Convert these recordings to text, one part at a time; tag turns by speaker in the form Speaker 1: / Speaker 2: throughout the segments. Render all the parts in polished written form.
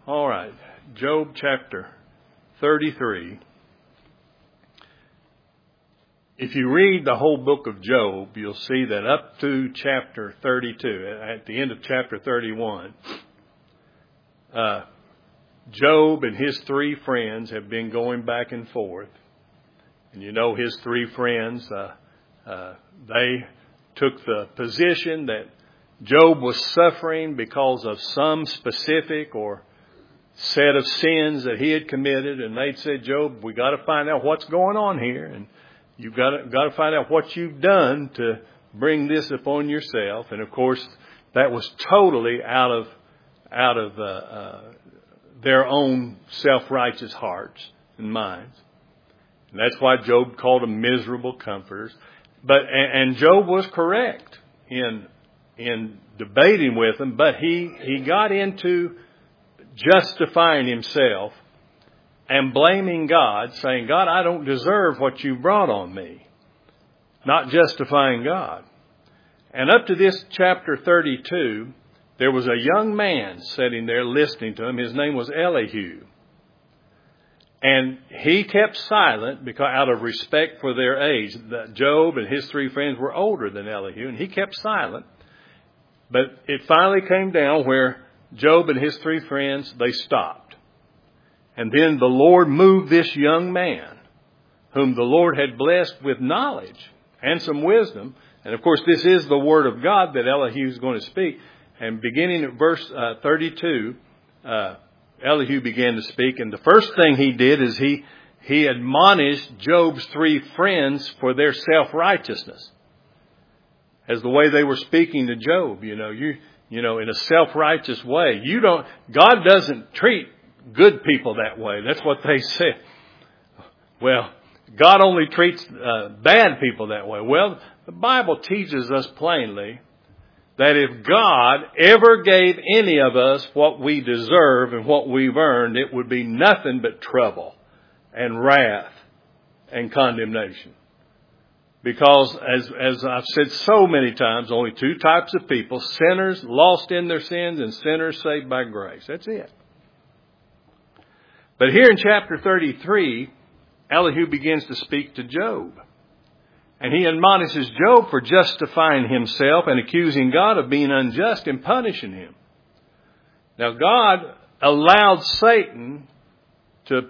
Speaker 1: All right, Job chapter 33. If you read the whole book of Job, you'll see that up to chapter 32, at the end of chapter 31, Job and his three friends have been going back and forth. And you know his three friends, they took the position that Job was suffering because of some specific or set of sins that he had committed. And they'd said, Job, we got to find out what's going on here. And you've got to find out what you've done to bring this upon yourself. And of course, that was totally out of their own self-righteous hearts and minds. And that's why Job called them miserable comforters. And Job was correct in debating with them, but he got into justifying himself and blaming God, saying, God, I don't deserve what you brought on me. Not justifying God. And up to this chapter 32, there was a young man sitting there listening to him. His name was Elihu. And he kept silent because out of respect for their age. Job and his three friends were older than Elihu, and he kept silent. But it finally came down where Job and his three friends, they stopped. And then the Lord moved this young man, whom the Lord had blessed with knowledge and some wisdom. And of course, this is the word of God that Elihu is going to speak. And beginning at verse 32, Elihu began to speak. And the first thing he did is he admonished Job's three friends for their self-righteousness. As the way they were speaking to Job, you know, in a self-righteous way. God doesn't treat good people that way. That's what they said. Well, God only treats bad people that way. Well, the Bible teaches us plainly that if God ever gave any of us what we deserve and what we've earned, it would be nothing but trouble and wrath and condemnation. Because as I've said so many times, only two types of people: sinners lost in their sins and sinners saved by grace. That's it. But here in chapter 33, Elihu begins to speak to Job. And he admonishes Job for justifying himself and accusing God of being unjust and punishing him. Now, God allowed Satan to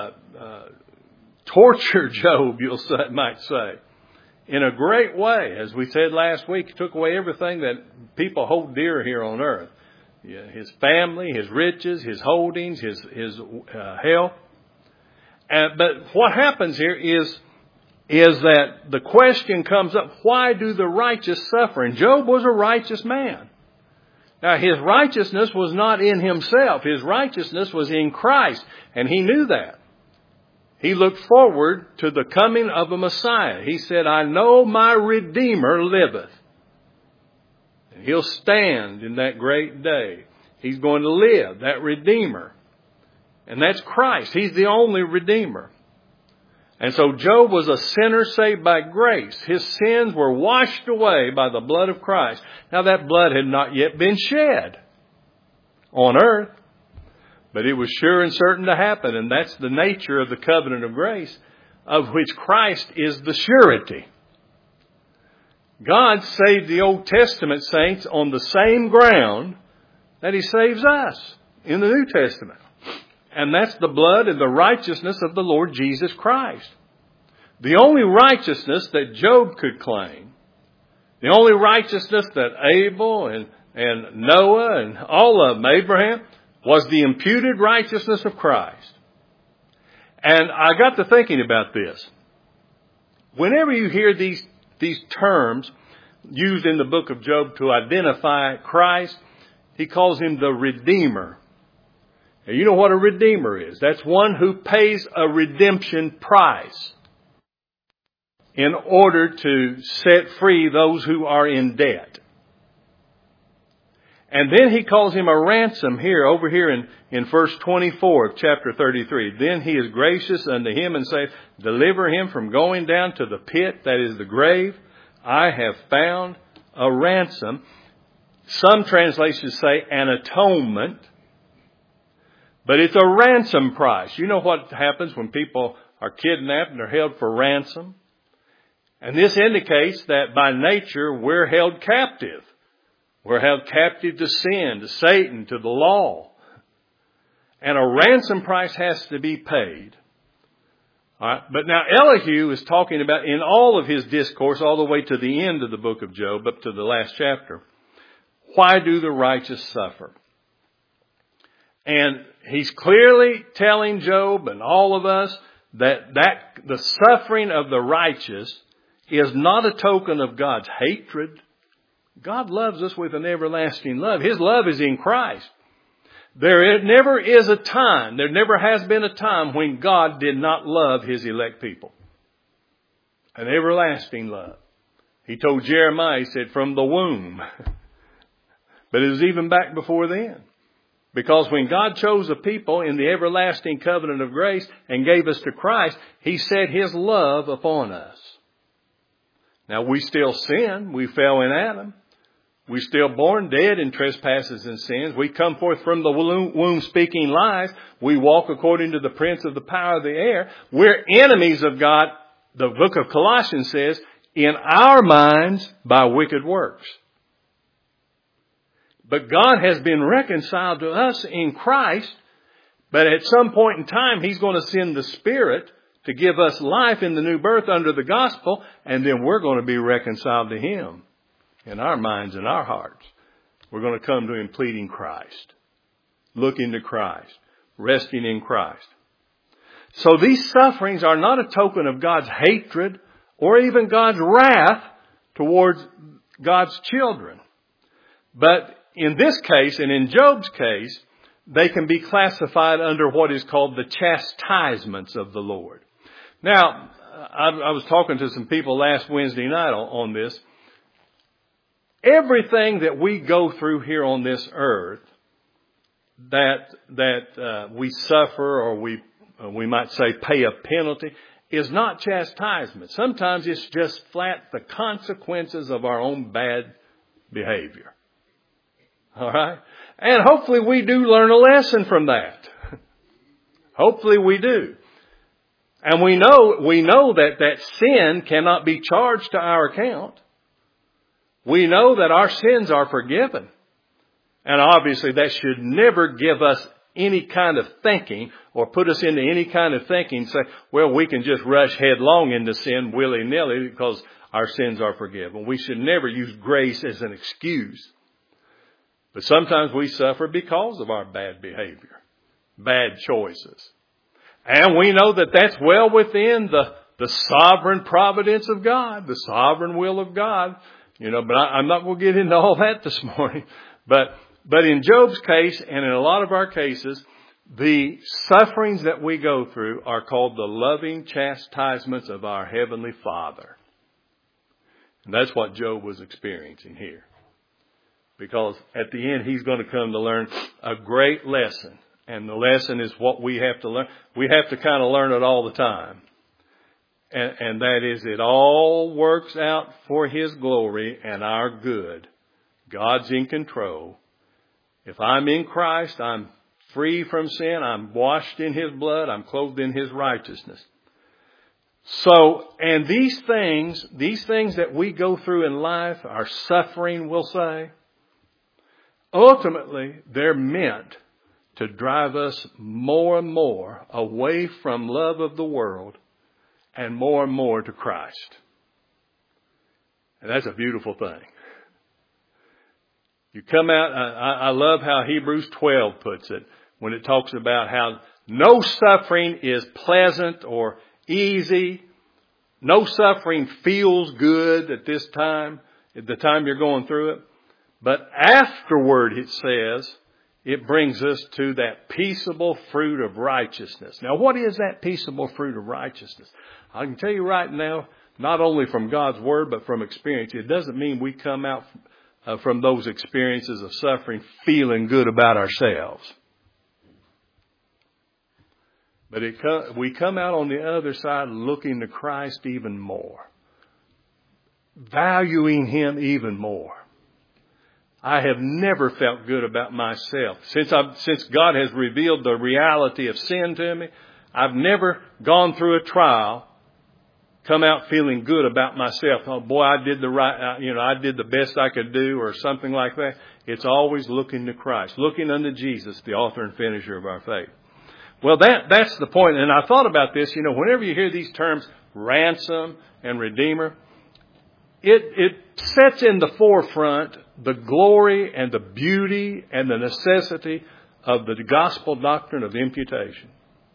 Speaker 1: torture Job, might say, in a great way. As we said last week, he took away everything that people hold dear here on earth. His family, his riches, his holdings, his health. But what happens here is that the question comes up, why do the righteous suffer? And Job was a righteous man. Now, his righteousness was not in himself. His righteousness was in Christ, and he knew that. He looked forward to the coming of a Messiah. He said, I know my Redeemer liveth. And he'll stand in that great day. He's going to live, that Redeemer. And that's Christ. He's the only Redeemer. And so Job was a sinner saved by grace. His sins were washed away by the blood of Christ. Now, that blood had not yet been shed on earth, but it was sure and certain to happen. And that's the nature of the covenant of grace, of which Christ is the surety. God saved the Old Testament saints on the same ground that he saves us in the New Testament. And that's the blood and the righteousness of the Lord Jesus Christ. The only righteousness that Job could claim, the only righteousness that Abel and Noah and all of them, Abraham, was the imputed righteousness of Christ. And I got to thinking about this. Whenever you hear these terms used in the book of Job to identify Christ, he calls him the Redeemer. Now, you know what a Redeemer is. That's one who pays a redemption price in order to set free those who are in debt. And then he calls him a ransom over here in verse 24 of chapter 33. Then he is gracious unto him and saith, deliver him from going down to the pit, that is the grave. I have found a ransom. Some translations say an atonement. But it's a ransom price. You know what happens when people are kidnapped and are held for ransom? And this indicates that by nature we're held captive. We're held captive to sin, to Satan, to the law. And a ransom price has to be paid. All right. But now Elihu is talking about, in all of his discourse, all the way to the end of the book of Job, up to the last chapter, why do the righteous suffer? And he's clearly telling Job and all of us that the suffering of the righteous is not a token of God's hatred. God loves us with an everlasting love. His love is in Christ. There never is a time, there never has been a time when God did not love His elect people. An everlasting love. He told Jeremiah, he said, from the womb. But it was even back before then. Because when God chose a people in the everlasting covenant of grace and gave us to Christ, He set His love upon us. Now we still sin. We fell in Adam. We're still born dead in trespasses and sins. We come forth from the womb speaking lies. We walk according to the prince of the power of the air. We're enemies of God, the book of Colossians says, in our minds by wicked works. But God has been reconciled to us in Christ. But at some point in time, He's going to send the Spirit to give us life in the new birth under the gospel. And then we're going to be reconciled to Him in our minds and our hearts. We're going to come to Him pleading Christ, looking to Christ, resting in Christ. So these sufferings are not a token of God's hatred or even God's wrath towards God's children. But in this case, and in Job's case, they can be classified under what is called the chastisements of the Lord. Now, I was talking to some people last Wednesday night on this. Everything that we go through here on this earth, that we suffer, or we might say pay a penalty, is not chastisement. Sometimes it's just flat the consequences of our own bad behavior. All right? And hopefully we do learn a lesson from that. Hopefully we do. And we know that sin cannot be charged to our account. We know that our sins are forgiven. And obviously that should never give us any kind of thinking or put us into any kind of thinking, say, well, we can just rush headlong into sin willy-nilly because our sins are forgiven. We should never use grace as an excuse. But sometimes we suffer because of our bad behavior, bad choices. And we know that that's well within the sovereign providence of God, the sovereign will of God. But I'm not going to get into all that this morning. But in Job's case, and in a lot of our cases, the sufferings that we go through are called the loving chastisements of our Heavenly Father. And that's what Job was experiencing here. Because at the end, he's going to come to learn a great lesson. And the lesson is what we have to learn. We have to kind of learn it all the time. And that is, it all works out for His glory and our good. God's in control. If I'm in Christ, I'm free from sin. I'm washed in His blood. I'm clothed in His righteousness. So, and these things that we go through in life, our suffering, we'll say, ultimately, they're meant to drive us more and more away from love of the world and more to Christ. And that's a beautiful thing. You come out, I love how Hebrews 12 puts it, when it talks about how no suffering is pleasant or easy. No suffering feels good at this time, at the time you're going through it. But afterward, it says, it brings us to that peaceable fruit of righteousness. Now, what is that peaceable fruit of righteousness? I can tell you right now, not only from God's Word, but from experience, it doesn't mean we come out from those experiences of suffering feeling good about ourselves. But we come out on the other side looking to Christ even more, valuing Him even more. I have never felt good about myself. Since God has revealed the reality of sin to me, I've never gone through a trial, come out feeling good about myself. Oh boy, I did I did the best I could do, or something like that. It's always looking to Christ, looking unto Jesus, the author and finisher of our faith. Well, that's the point. And I thought about this, whenever you hear these terms, ransom and redeemer, it sets in the forefront the glory and the beauty and the necessity of the gospel doctrine of imputation.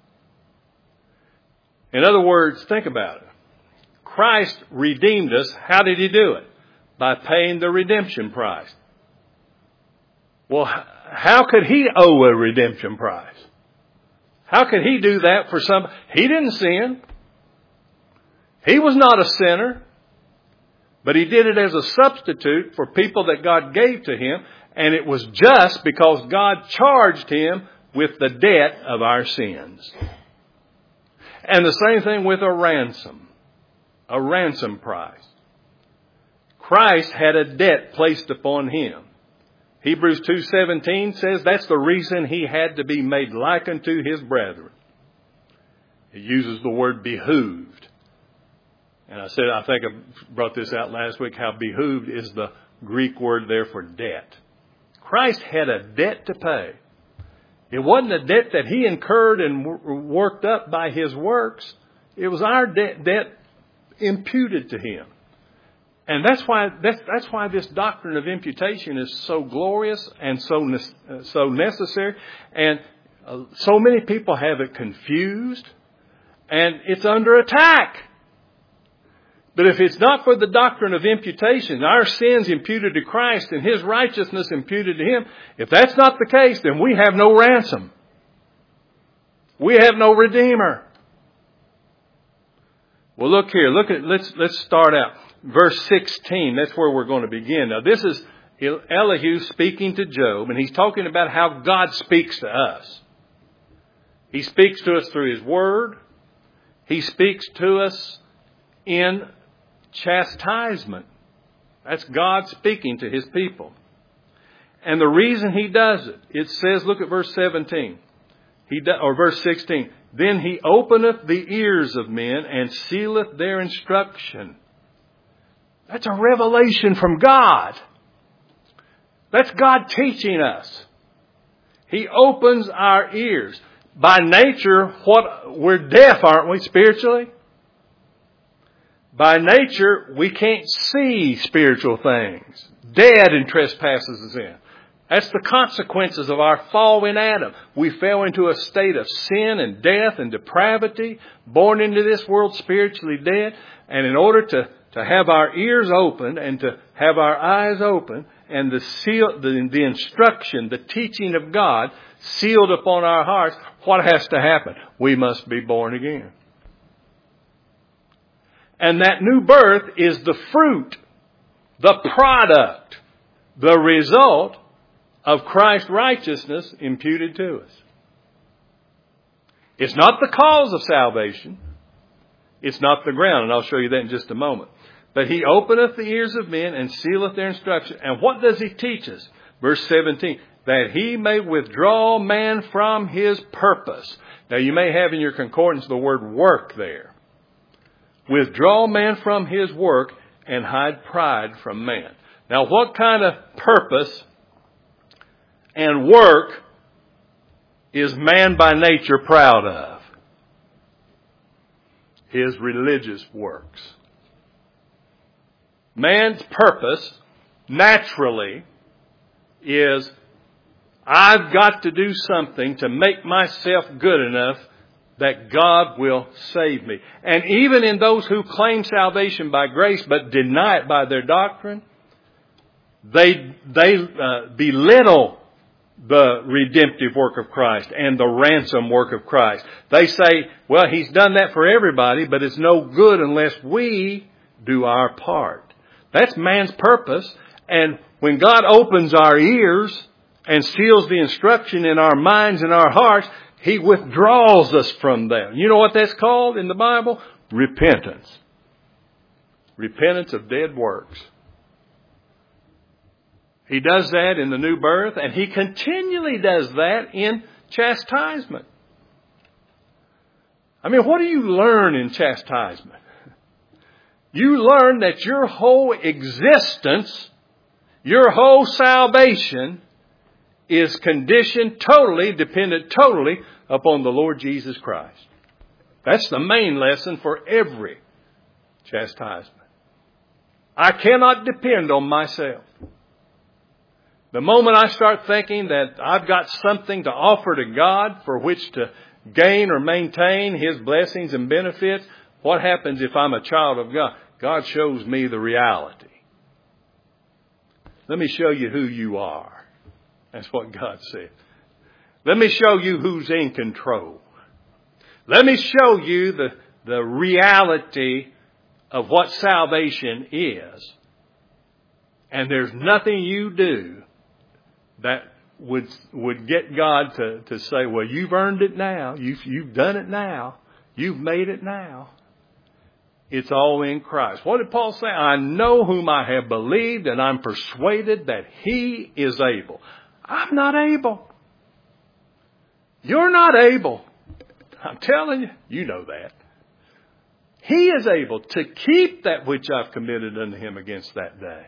Speaker 1: In other words, think about it. Christ redeemed us. How did He do it? By paying the redemption price. Well, how could He owe a redemption price? How could He do that for some? He didn't sin. He was not a sinner. But He did it as a substitute for people that God gave to Him. And it was just because God charged Him with the debt of our sins. And the same thing with a ransom price. Christ had a debt placed upon Him. Hebrews 2:17 says that's the reason He had to be made like unto His brethren. It uses the word behooved. And I think I brought this out last week, how behooved is the Greek word there for debt. Christ had a debt to pay. It wasn't a debt that He incurred and worked up by His works. It was our debt imputed to Him. And that's why this doctrine of imputation is so glorious and so necessary. And so many people have it confused, and it's under attack. But if it's not for the doctrine of imputation, our sins imputed to Christ and His righteousness imputed to Him, if that's not the case, then we have no ransom. We have no redeemer. Well, look here. Let's start out. Verse 16, that's where we're going to begin. Now, this is Elihu speaking to Job, and he's talking about how God speaks to us. He speaks to us through His Word. He speaks to us in chastisement. That's God speaking to His people. And the reason He does it, it says, look at verse 17, or verse 16. Then He openeth the ears of men and sealeth their instruction. That's a revelation from God. That's God teaching us. He opens our ears. By nature, we're deaf, aren't we, spiritually? By nature, we can't see spiritual things. Dead in trespasses and sin. That's the consequences of our fall in Adam. We fell into a state of sin and death and depravity, born into this world spiritually dead. And in order to have our ears open and to have our eyes open and the instruction, the teaching of God sealed upon our hearts, what has to happen? We must be born again. And that new birth is the fruit, the product, the result of Christ's righteousness imputed to us. It's not the cause of salvation. It's not the ground. And I'll show you that in just a moment. But He openeth the ears of men and sealeth their instruction. And what does He teach us? Verse 17. That He may withdraw man from his purpose. Now you may have in your concordance the word work there. Withdraw man from his work and hide pride from man. Now what kind of purpose and work is man by nature proud of? His religious works. Man's purpose, naturally, is I've got to do something to make myself good enough that God will save me. And even in those who claim salvation by grace but deny it by their doctrine, they belittle the redemptive work of Christ and the ransom work of Christ. They say, well, He's done that for everybody, but it's no good unless we do our part. That's man's purpose. And when God opens our ears and seals the instruction in our minds and our hearts, He withdraws us from them. You know what that's called in the Bible? Repentance. Repentance of dead works. He does that in the new birth, and He continually does that in chastisement. I mean, what do you learn in chastisement? You learn that your whole existence, your whole salvation is conditioned totally, dependent totally upon the Lord Jesus Christ. That's the main lesson for every chastisement. I cannot depend on myself. The moment I start thinking that I've got something to offer to God for which to gain or maintain His blessings and benefits, what happens if I'm a child of God? God shows me the reality. Let me show you who you are. That's what God said. Let me show you who's in control. Let me show you the reality of what salvation is. And there's nothing you do that would get God to say, well, you've earned it now. You've done it now. You've made it now. It's all in Christ. What did Paul say? I know whom I have believed, and I'm persuaded that He is able. I'm not able. You're not able. I'm telling you, you know that. He is able to keep that which I've committed unto Him against that day.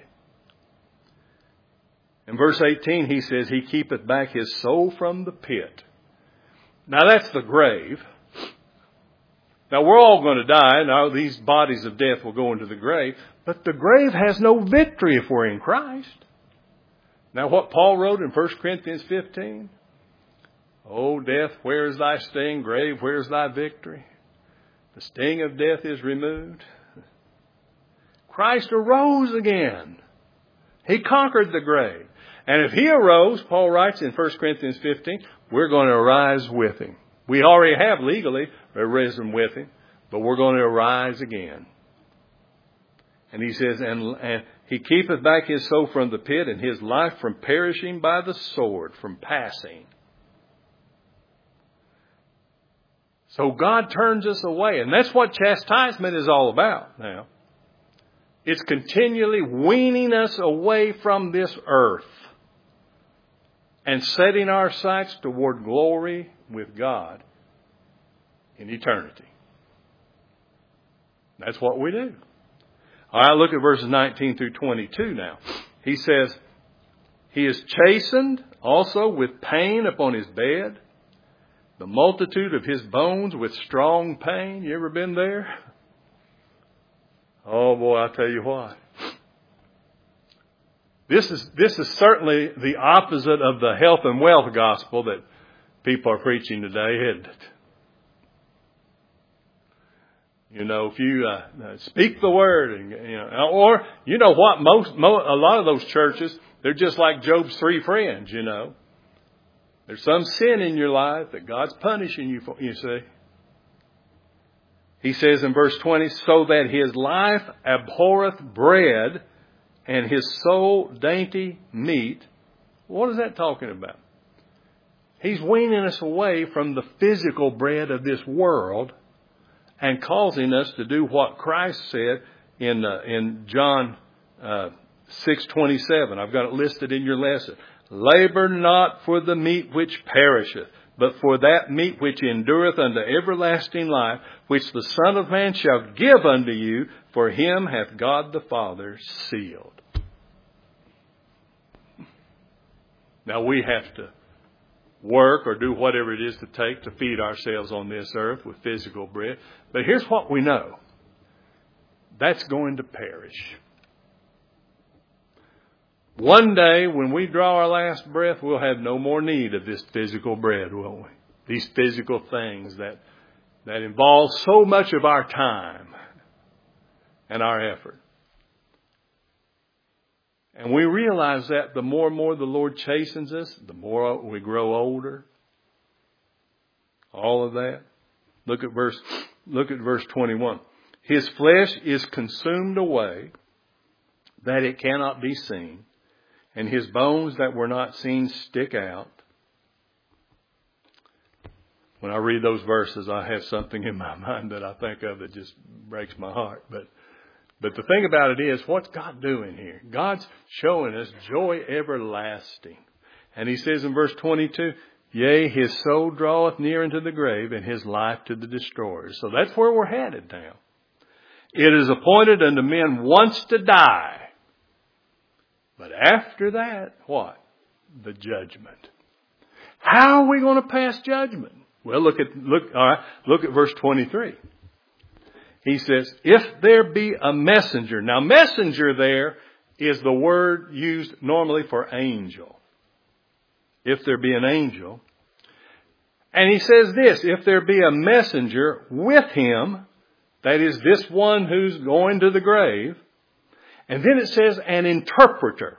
Speaker 1: In verse 18, he says, He keepeth back His soul from the pit. Now that's the grave. Now we're all going to die. Now these bodies of death will go into the grave. But the grave has no victory if we're in Christ. Now what Paul wrote in 1 Corinthians 15. O death, where is thy sting? Grave, where is thy victory? The sting of death is removed. Christ arose again. He conquered the grave. And if He arose, Paul writes in 1 Corinthians 15, we're going to arise with Him. We already have legally risen with Him, but we're going to arise again. And he says, and He keepeth back His soul from the pit, and his life from perishing by the sword, from passing. So God turns us away. And that's what chastisement is all about now. It's continually weaning us away from this earth and setting our sights toward glory with God in eternity. That's what we do. All right, look at verses 19 through 22 now. He says, He is chastened also with pain upon His bed, the multitude of His bones with strong pain. You ever been there? Oh boy, I'll tell you what. This is certainly the opposite of the health and wealth gospel that people are preaching today, isn't it? You know, if you speak the word, and or you know what, a lot of those churches, they're just like Job's 3 friends. You know, there's some sin in your life that God's punishing you for. You see. He says in verse 20, so that his life abhorreth bread, and his soul dainty meat. What is that talking about? He's weaning us away from the physical bread of this world and causing us to do what Christ said in John 6:27. I've got it listed in your lesson. Labor not for the meat which perisheth, but for that meat which endureth unto everlasting life, which the Son of Man shall give unto you, for him hath God the Father sealed. Now we have to work or do whatever it is to take to feed ourselves on this earth with physical bread. But here's what we know. That's going to perish. One day, when we draw our last breath, we'll have no more need of this physical bread, won't we? These physical things that involve so much of our time and our effort. And we realize that the more and more the Lord chastens us, the more we grow older. All of that. Look at verse 21. His flesh is consumed away, that it cannot be seen, and his bones that were not seen stick out. When I read those verses, I have something in my mind that I think of that just breaks my heart. But But the thing about it is, what's God doing here? God's showing us joy everlasting. And he says in verse 22, yea, his soul draweth near unto the grave, and his life to the destroyer. So that's where we're headed now. It is appointed unto men once to die. But after that, what? The judgment. How are we going to pass judgment? Well, look at verse 23. He says, if there be a messenger. Now, messenger there is the word used normally for angel. If there be an angel. And he says this, if there be a messenger with him, that is this one who's going to the grave. And then it says an interpreter.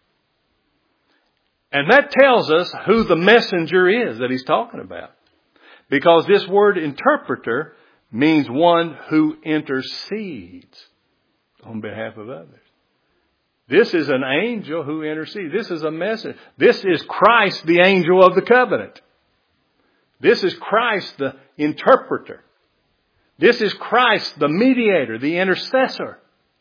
Speaker 1: And that tells us who the messenger is that he's talking about. Because this word interpreter means one who intercedes on behalf of others. This is an angel who intercedes. This is a message. This is Christ, the angel of the covenant. This is Christ, the interpreter. This is Christ, the mediator, the intercessor.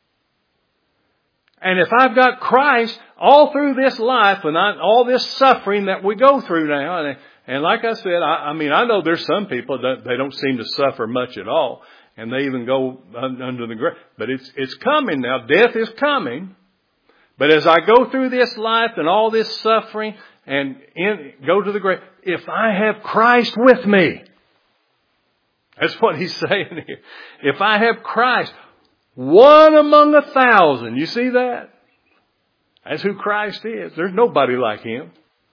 Speaker 1: And if I've got Christ all through this life and all this suffering that we go through now, and like I said, I know there's some people that they don't seem to suffer much at all, and they even go under the grave. But it's coming now. Death is coming. But as I go through this life and all this suffering and go to the grave, if I have Christ with me, that's what he's saying here. If I have Christ, one among 1,000. You see that? That's who Christ is. There's nobody like him.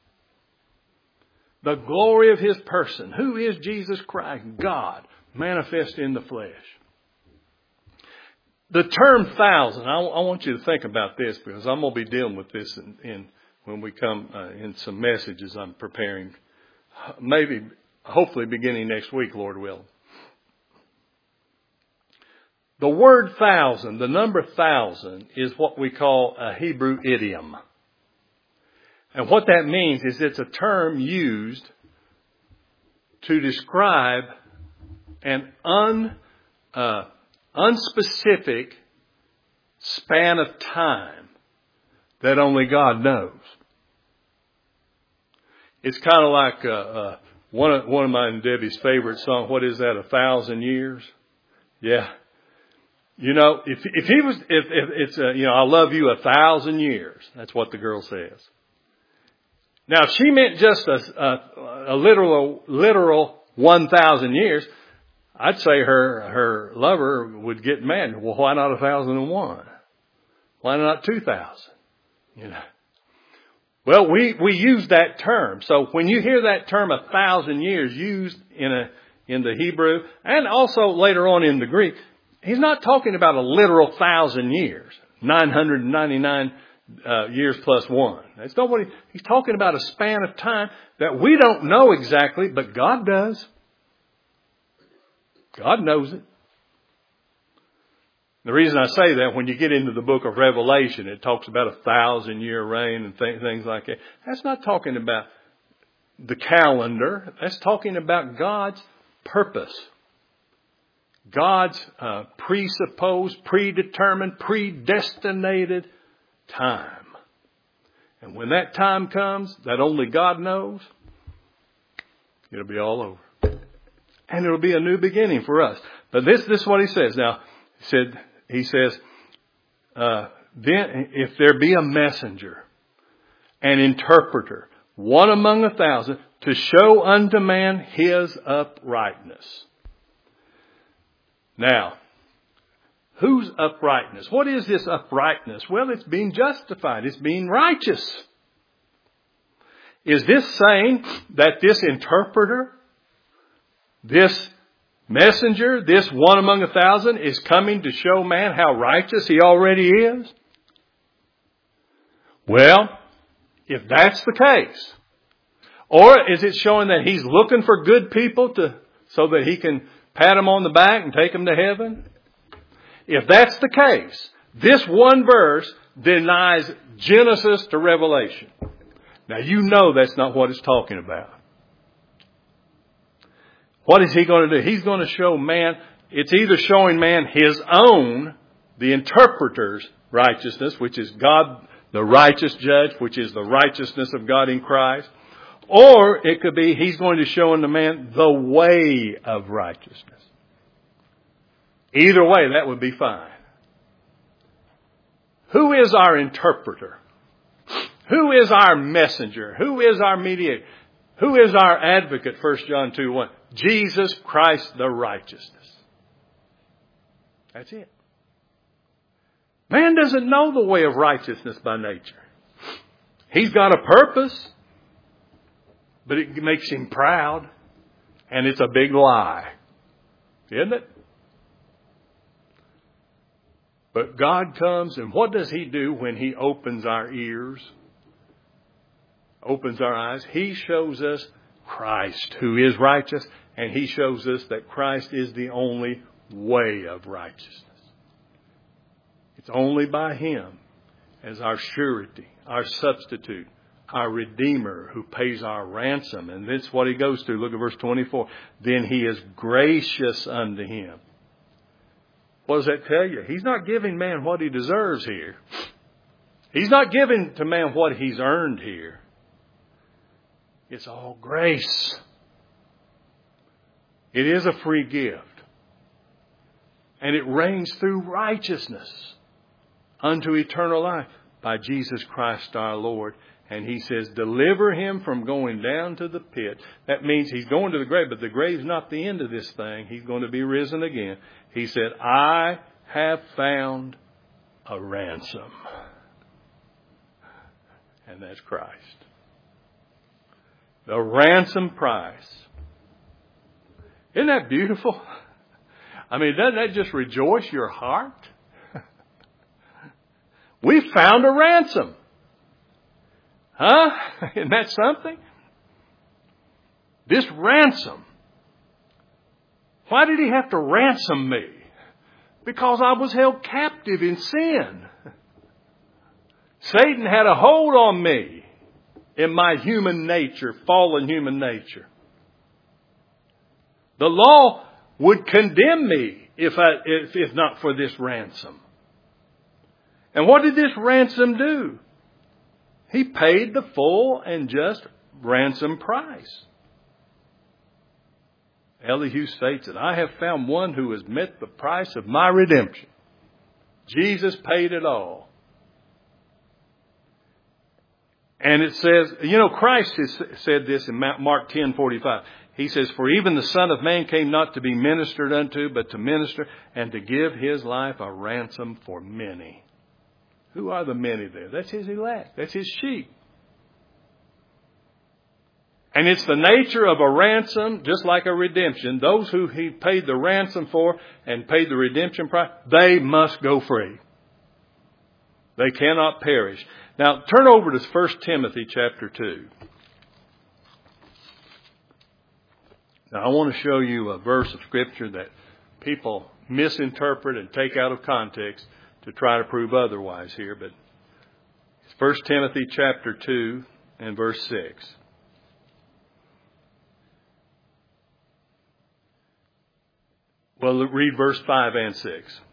Speaker 1: The glory of his person. Who is Jesus Christ? God, manifest in the flesh. The term 1,000, I want you to think about this, because I'm going to be dealing with this when we come in some messages I'm preparing. Maybe, hopefully beginning next week, Lord willing. The word 1,000, the number 1,000, is what we call a Hebrew idiom. And what that means is it's a term used to describe an unspecific span of time that only God knows. It's kind of like one of mine and Debbie's favorite songs. What is that? 1,000 years? Yeah. You know, if it's I love you 1,000 years. That's what the girl says. Now, if she meant just a literal 1,000 years, I'd say her lover would get mad. Well, why not 1,001? Why not 2,000? You know. Well, we use that term. So when you hear that term 1,000 years used in the Hebrew and also later on in the Greek, he's not talking about a literal 1,000 years, 999 years plus one. That's not what he's talking about. A span of time that we don't know exactly, but God does. God knows it. The reason I say that, when you get into the book of Revelation, it talks about 1,000-year reign and things like that. That's not talking about the calendar. That's talking about God's purpose. God's presupposed, predetermined, predestinated time. And when that time comes, that only God knows, it'll be all over. And it'll be a new beginning for us. But this is what he says. Now, he says, then if there be a messenger, an interpreter, one among 1,000, to show unto man his uprightness. Now, whose uprightness? What is this uprightness? Well, it's being justified. It's being righteous. Is this saying that this interpreter, this messenger, this one among 1,000 is coming to show man how righteous he already is? Well, if that's the case, or is it showing that he's looking for good people so that he can pat them on the back and take them to heaven? If that's the case, this one verse denies Genesis to Revelation. Now you know that's not what it's talking about. What is he going to do? He's going to show man, it's either showing man his own the interpreter's righteousness, which is God, the righteous judge, which is the righteousness of God in Christ. Or it could be He's going to show unto man the way of righteousness. Either way, that would be fine. Who is our interpreter? Who is our messenger? Who is our mediator? Who is our advocate? 1 John 2:1. Jesus Christ the righteousness. That's it. Man doesn't know the way of righteousness by nature. He's got a purpose, but it makes him proud, and it's a big lie. Isn't it? But God comes, and what does He do when He opens our ears? Opens our eyes? He shows us Christ, who is righteous, and He shows us that Christ is the only way of righteousness. It's only by Him as our surety, our substitute, our Redeemer who pays our ransom. And that's what He goes through. Look at verse 24. Then He is gracious unto him. What does that tell you? He's not giving man what he deserves here. He's not giving to man what he's earned here. It's all grace. It is a free gift. And it reigns through righteousness unto eternal life by Jesus Christ our Lord. And He says, deliver him from going down to the pit. That means he's going to the grave, but the grave's not the end of this thing. He's going to be risen again. He said, I have found a ransom. And that's Christ. The ransom price. Isn't that beautiful? I mean, doesn't that just rejoice your heart? We found a ransom. Huh? Isn't that something? This ransom. Why did He have to ransom me? Because I was held captive in sin. Satan had a hold on me in my human nature, fallen human nature. The law would condemn me if not for this ransom. And what did this ransom do? He paid the full and just ransom price. Elihu states that I have found one who has met the price of my redemption. Jesus paid it all. And it says, Christ has said this in Mark 10:45. He says, for even the Son of Man came not to be ministered unto, but to minister and to give His life a ransom for many. Who are the many there? That's His elect. That's His sheep. And it's the nature of a ransom, just like a redemption. Those who He paid the ransom for and paid the redemption price, they must go free. They cannot perish. Now, turn over to 1 Timothy chapter 2. Now, I want to show you a verse of Scripture that people misinterpret and take out of context to try to prove otherwise here. But it's 1 Timothy chapter 2 and verse 6. Well, read verse 5 and 6.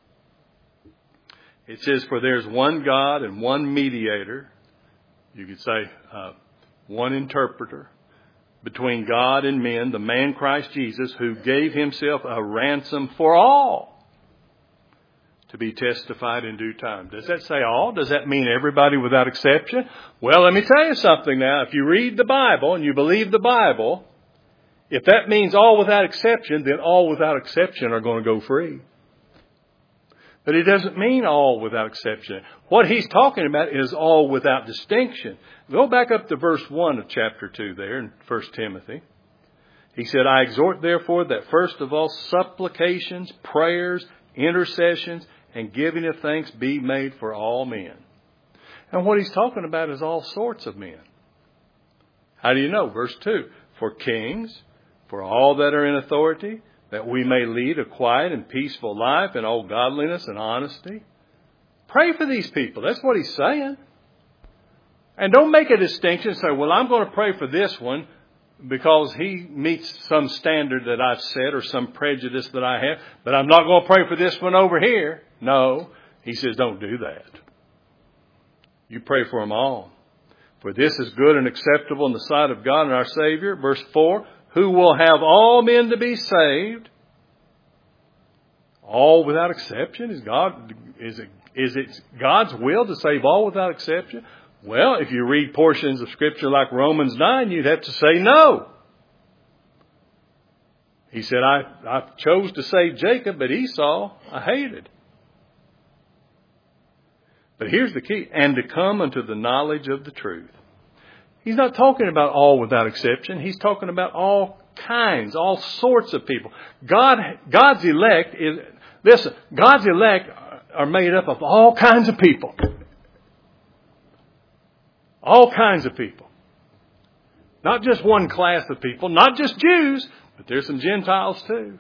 Speaker 1: It says, for there's one God and one mediator, you could say one interpreter, between God and men, the man Christ Jesus, who gave Himself a ransom for all, to be testified in due time. Does that say all? Does that mean everybody without exception? Well, let me tell you something now. If you read the Bible and you believe the Bible, if that means all without exception, then all without exception are going to go free. But it doesn't mean all without exception. What he's talking about is all without distinction. Go back up to verse 1 of chapter 2 there in 1 Timothy. He said, I exhort therefore that first of all supplications, prayers, intercessions, and giving of thanks be made for all men. And what he's talking about is all sorts of men. How do you know? Verse 2, for kings, for all that are in authority, that we may lead a quiet and peaceful life in all godliness and honesty. Pray for these people. That's what he's saying. And don't make a distinction and say, well, I'm going to pray for this one because he meets some standard that I've set or some prejudice that I have, but I'm not going to pray for this one over here. No. He says, don't do that. You pray for them all. For this is good and acceptable in the sight of God and our Savior. Verse 4, who will have all men to be saved. All without exception? Is it God's will to save all without exception? Well, if you read portions of Scripture like Romans 9, you'd have to say no. He said, I chose to save Jacob, but Esau I hated. But here's the key, and to come unto the knowledge of the truth. He's not talking about all without exception. He's talking about all kinds, all sorts of people. God's elect are made up of all kinds of people. All kinds of people. Not just one class of people, not just Jews, but there's some Gentiles too.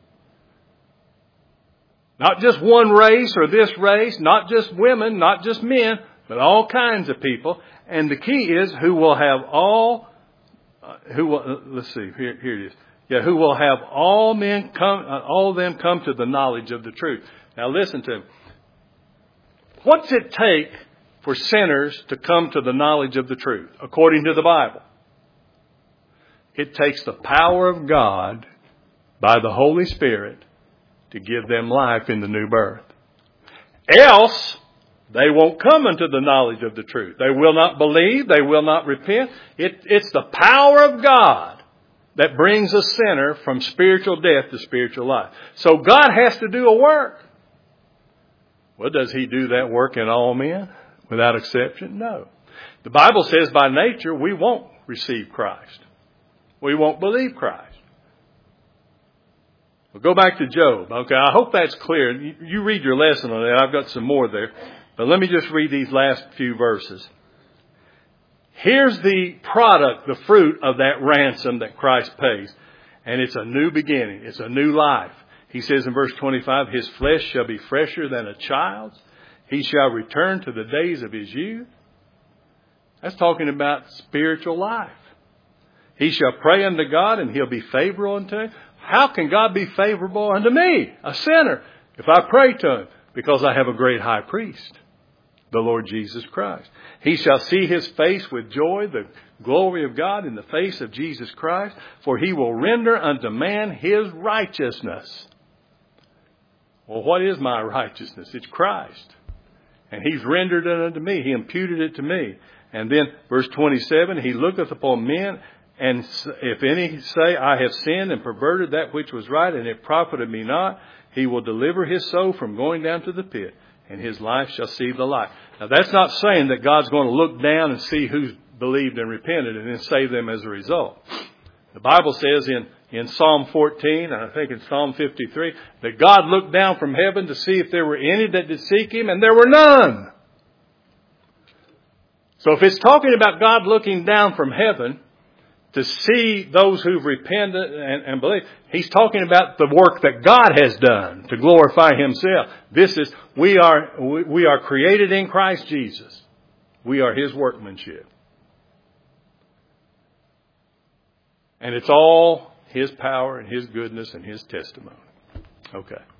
Speaker 1: Not just one race or this race, not just women, not just men, but all kinds of people. And the key is who will have all, let's see, here it is. Yeah, who will have all men come, all of them come to the knowledge of the truth. Now listen to me. What's it take for sinners to come to the knowledge of the truth, according to the Bible? It takes the power of God by the Holy Spirit to give them life in the new birth. Else, they won't come unto the knowledge of the truth. They will not believe. They will not repent. It's the power of God that brings a sinner from spiritual death to spiritual life. So God has to do a work. Well, does He do that work in all men without exception? No. The Bible says by nature we won't receive Christ. We won't believe Christ. We'll go back to Job. Okay, I hope that's clear. You read your lesson on that. I've got some more there. But let me just read these last few verses. Here's the product, the fruit of that ransom that Christ pays. And it's a new beginning. It's a new life. He says in verse 25, his flesh shall be fresher than a child's. He shall return to the days of his youth. That's talking about spiritual life. He shall pray unto God and He'll be favorable unto him. How can God be favorable unto me, a sinner, if I pray to Him? Because I have a great high priest, the Lord Jesus Christ. He shall see His face with joy, the glory of God in the face of Jesus Christ. For He will render unto man his righteousness. Well, what is my righteousness? It's Christ. And He's rendered it unto me. He imputed it to me. And then verse 27, He looketh upon men, and if any say, I have sinned and perverted that which was right, and it profited me not, He will deliver his soul from going down to the pit, and his life shall see the light. Now, that's not saying that God's going to look down and see who's believed and repented and then save them as a result. The Bible says in Psalm 14, and I think in Psalm 53, that God looked down from heaven to see if there were any that did seek Him, and there were none. So if it's talking about God looking down from heaven to see those who've repented and believed, He's talking about the work that God has done to glorify Himself. We are created in Christ Jesus. We are His workmanship. And it's all His power and His goodness and His testimony. Okay.